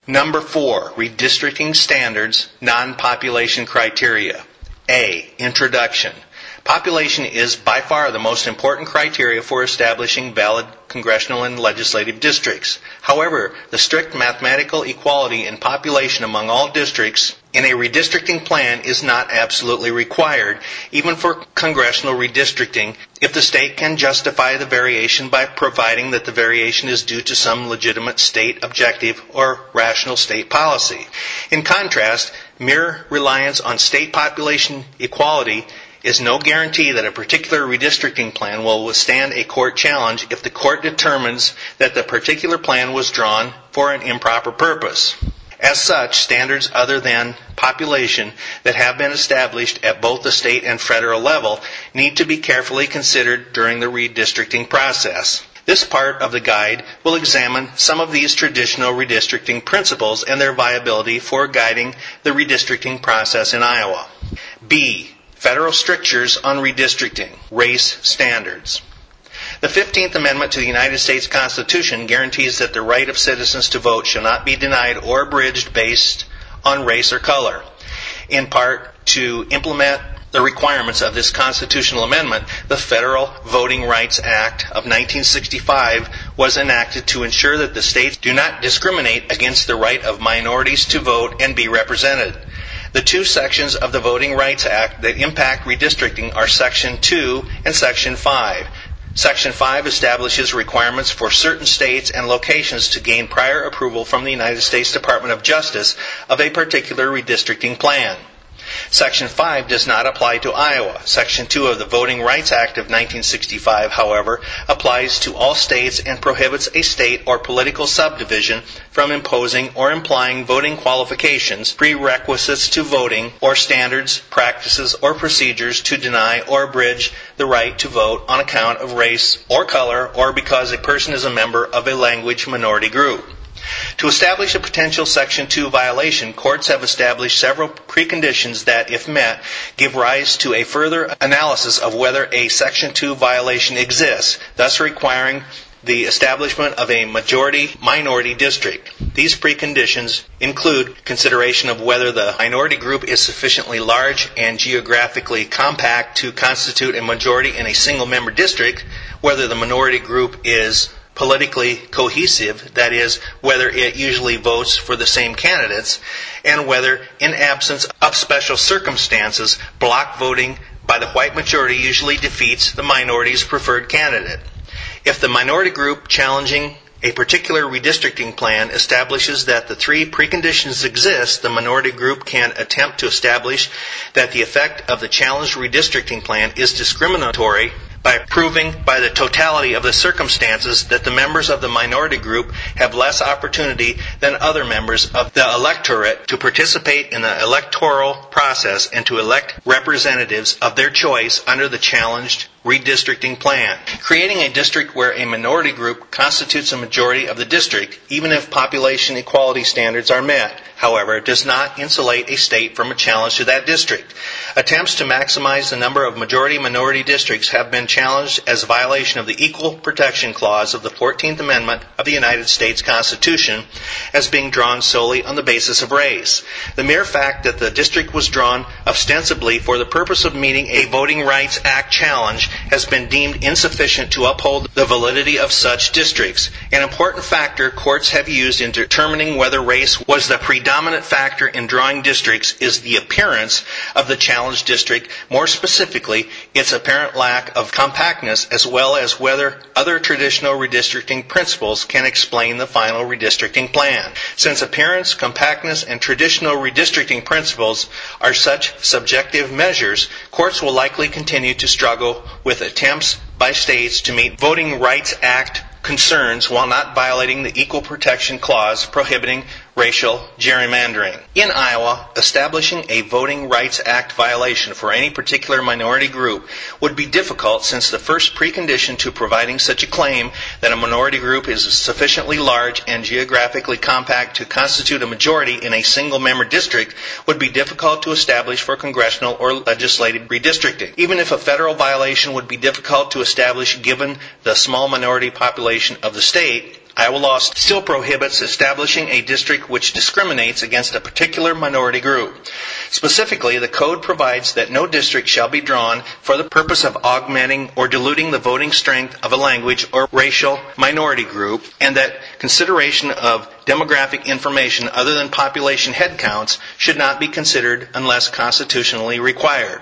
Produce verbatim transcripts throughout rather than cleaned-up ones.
Number four, redistricting standards, non-population criteria. A, introduction. Population is by far the most important criteria for establishing valid congressional and legislative districts. However, the strict mathematical equality in population among all districts in a redistricting plan is not absolutely required, even for congressional redistricting, if the state can justify the variation by providing that the variation is due to some legitimate state objective or rational state policy. In contrast, mere reliance on state population equality is no guarantee that a particular redistricting plan will withstand a court challenge if the court determines that the particular plan was drawn for an improper purpose. As such, standards other than population that have been established at both the state and federal level need to be carefully considered during the redistricting process. This part of the guide will examine some of these traditional redistricting principles and their viability for guiding the redistricting process in Iowa. B. Federal strictures on redistricting, race standards. The fifteenth Amendment to the United States Constitution guarantees that the right of citizens to vote shall not be denied or abridged based on race or color. In part, to implement the requirements of this constitutional amendment, the Federal Voting Rights Act of nineteen sixty-five was enacted to ensure that the states do not discriminate against the right of minorities to vote and be represented. The two sections of the Voting Rights Act that impact redistricting are Section two and Section five. Section five establishes requirements for certain states and locations to gain prior approval from the United States Department of Justice of a particular redistricting plan. Section five does not apply to Iowa. Section two of the Voting Rights Act of nineteen sixty-five, however, applies to all states and prohibits a state or political subdivision from imposing or implying voting qualifications, prerequisites to voting, or standards, practices, or procedures to deny or abridge the right to vote on account of race or color or because a person is a member of a language minority group. To establish a potential Section two violation, courts have established several preconditions that, if met, give rise to a further analysis of whether a Section two violation exists, thus requiring the establishment of a majority-minority district. These preconditions include consideration of whether the minority group is sufficiently large and geographically compact to constitute a majority in a single-member district, whether the minority group is politically cohesive, that is, whether it usually votes for the same candidates, and whether, in absence of special circumstances, block voting by the white majority usually defeats the minority's preferred candidate. If the minority group challenging a particular redistricting plan establishes that the three preconditions exist, the minority group can attempt to establish that the effect of the challenged redistricting plan is discriminatory by proving by the totality of the circumstances that the members of the minority group have less opportunity than other members of the electorate to participate in the electoral process and to elect representatives of their choice under the challenged redistricting plan. Creating a district where a minority group constitutes a majority of the district, even if population equality standards are met, however, does not insulate a state from a challenge to that district. Attempts to maximize the number of majority-minority districts have been challenged as a violation of the Equal Protection Clause of the fourteenth Amendment of the United States Constitution as being drawn solely on the basis of race. The mere fact that the district was drawn ostensibly for the purpose of meeting a Voting Rights Act challenge has been deemed insufficient to uphold the validity of such districts. An important factor courts have used in determining whether race was the predominant factor in drawing districts is the appearance of the challenged district, more specifically, its apparent lack of compactness, as well as whether other traditional redistricting principles can explain the final redistricting plan. Since appearance, compactness, and traditional redistricting principles are such subjective measures, courts will likely continue to struggle with attempts by states to meet Voting Rights Act concerns while not violating the Equal Protection Clause prohibiting racial gerrymandering. In Iowa, establishing a Voting Rights Act violation for any particular minority group would be difficult since the first precondition to providing such a claim that a minority group is sufficiently large and geographically compact to constitute a majority in a single-member district would be difficult to establish for congressional or legislative redistricting. Even if a federal violation would be difficult to establish given the small minority population of the state, Iowa law still prohibits establishing a district which discriminates against a particular minority group. Specifically, the Code provides that no district shall be drawn for the purpose of augmenting or diluting the voting strength of a language or racial minority group, and that consideration of demographic information other than population head counts should not be considered unless constitutionally required.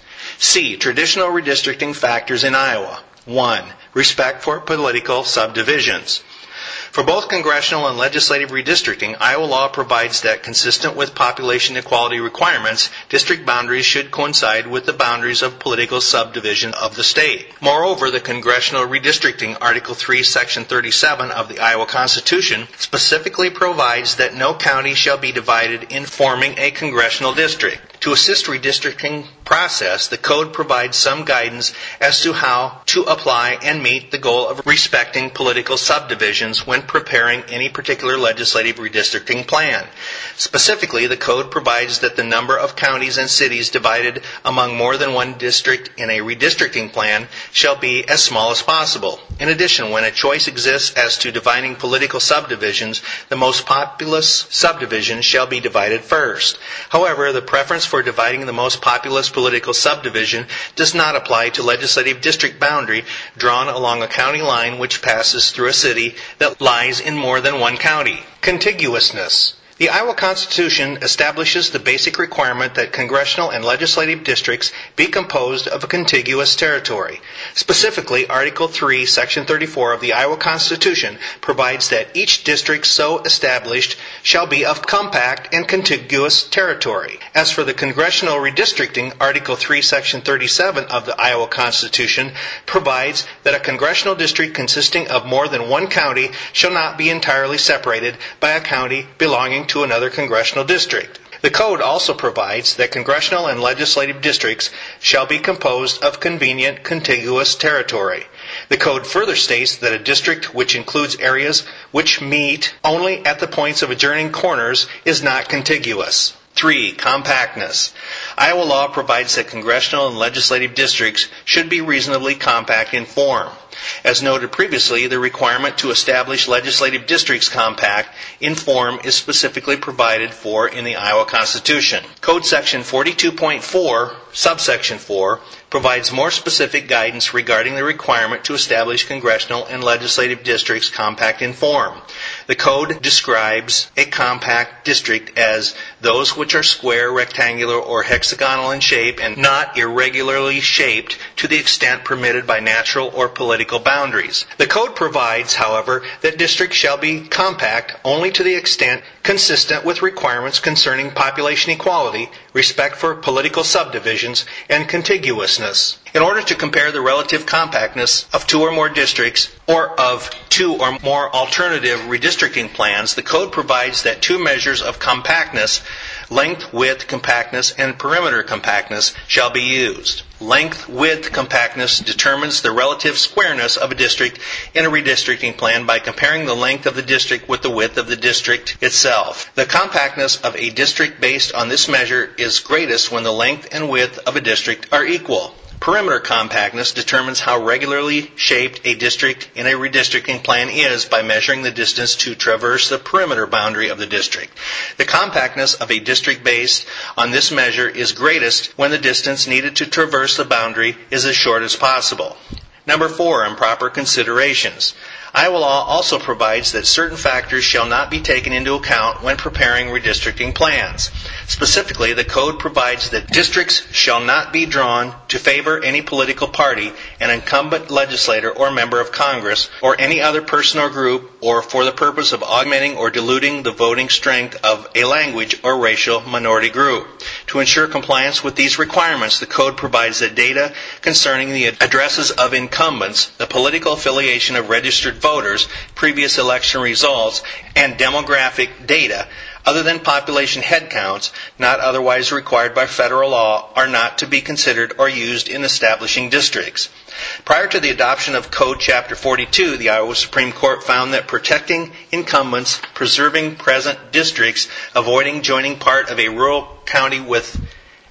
C. Traditional redistricting factors in Iowa. one. Respect for political subdivisions. For both congressional and legislative redistricting, Iowa law provides that, consistent with population equality requirements, district boundaries should coincide with the boundaries of political subdivision of the state. Moreover, the Congressional Redistricting, Article three, Section thirty-seven of the Iowa Constitution, specifically provides that no county shall be divided in forming a congressional district. To assist redistricting process, the Code provides some guidance as to how to apply and meet the goal of respecting political subdivisions when preparing any particular legislative redistricting plan. Specifically, the Code provides that the number of counties and cities divided among more than one district in a redistricting plan shall be as small as possible. In addition, when a choice exists as to dividing political subdivisions, the most populous subdivision shall be divided first. However, the preference for dividing the most populous political subdivision does not apply to legislative district boundary drawn along a county line which passes through a city that lies in more than one county. Contiguousness. The Iowa Constitution establishes the basic requirement that congressional and legislative districts be composed of a contiguous territory. Specifically, Article three, Section thirty-four of the Iowa Constitution provides that each district so established shall be of compact and contiguous territory. As for the congressional redistricting, Article three, Section thirty-seven of the Iowa Constitution provides that a congressional district consisting of more than one county shall not be entirely separated by a county belonging to another congressional district. The Code also provides that congressional and legislative districts shall be composed of convenient contiguous territory. The Code further states that a district which includes areas which meet only at the points of adjoining corners is not contiguous. Three. Compactness. Iowa law provides that congressional and legislative districts should be reasonably compact in form. As noted previously, the requirement to establish legislative districts compact in form is specifically provided for in the Iowa Constitution. Code Section forty-two point four, subsection four, provides more specific guidance regarding the requirement to establish congressional and legislative districts compact in form. The Code describes a compact district as those which are square, rectangular, or hexagonal in shape and not irregularly shaped to the extent permitted by natural or political boundaries. The Code provides, however, that districts shall be compact only to the extent consistent with requirements concerning population equality, respect for political subdivisions, and contiguousness. In order to compare the relative compactness of two or more districts or of two or more alternative redistricting plans, the Code provides that two measures of compactness, length, width compactness, and perimeter compactness, shall be used. Length, width compactness determines the relative squareness of a district in a redistricting plan by comparing the length of the district with the width of the district itself. The compactness of a district based on this measure is greatest when the length and width of a district are equal. Perimeter compactness determines how regularly shaped a district in a redistricting plan is by measuring the distance to traverse the perimeter boundary of the district. The compactness of a district based on this measure is greatest when the distance needed to traverse the boundary is as short as possible. Number four, improper considerations. Iowa law also provides that certain factors shall not be taken into account when preparing redistricting plans. Specifically, the Code provides that districts shall not be drawn to favor any political party, an incumbent legislator or member of Congress, or any other person or group, or for the purpose of augmenting or diluting the voting strength of a language or racial minority group. To ensure compliance with these requirements, the Code provides that data concerning the addresses of incumbents, the political affiliation of registered voters, previous election results, and demographic data, other than population head counts, not otherwise required by federal law, are not to be considered or used in establishing districts. Prior to the adoption of Code Chapter forty-two, the Iowa Supreme Court found that protecting incumbents, preserving present districts, avoiding joining part of a rural county with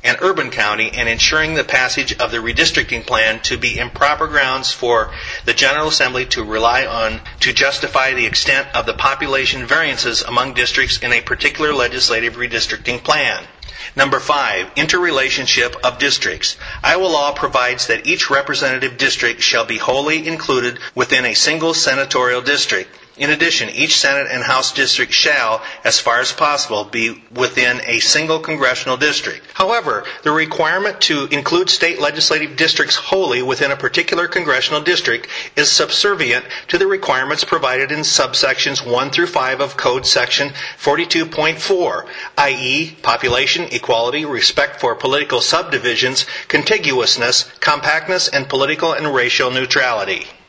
and urban county, and ensuring the passage of the redistricting plan to be improper grounds for the General Assembly to rely on to justify the extent of the population variances among districts in a particular legislative redistricting plan. Number five, interrelationship of districts. Iowa law provides that each representative district shall be wholly included within a single senatorial district. In addition, each Senate and House district shall, as far as possible, be within a single congressional district. However, the requirement to include state legislative districts wholly within a particular congressional district is subservient to the requirements provided in subsections one through five of Code Section forty-two point four, that is, population, equality, respect for political subdivisions, contiguousness, compactness, and political and racial neutrality.